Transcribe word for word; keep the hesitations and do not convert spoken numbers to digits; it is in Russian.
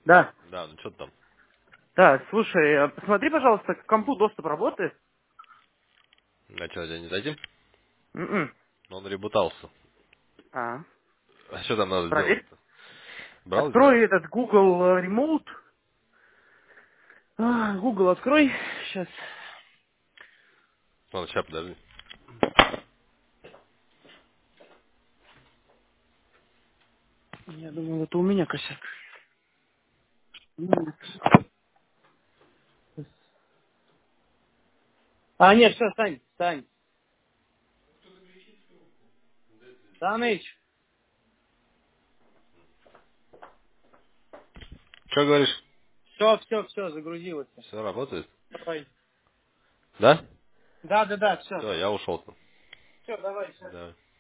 Да. Да, ну что ты там? Да, слушай, э, посмотри, пожалуйста, к компу доступ работает. А что, тебя не зайти? М-м. Он ребутался. А, А что там надо проверь. делать-то? Браузер? Открой этот Google э, Remote. А, Google открой. Сейчас. Ладно, сейчас подожди. Я думаю, это у меня косяк. М. А, нет, все, Сань, Сань. Саныч. Что говоришь? Все, все, все, загрузилось. Все работает? Давай. Да? Да, да, да, все. Все, я ушел. Все, давай, все. Да.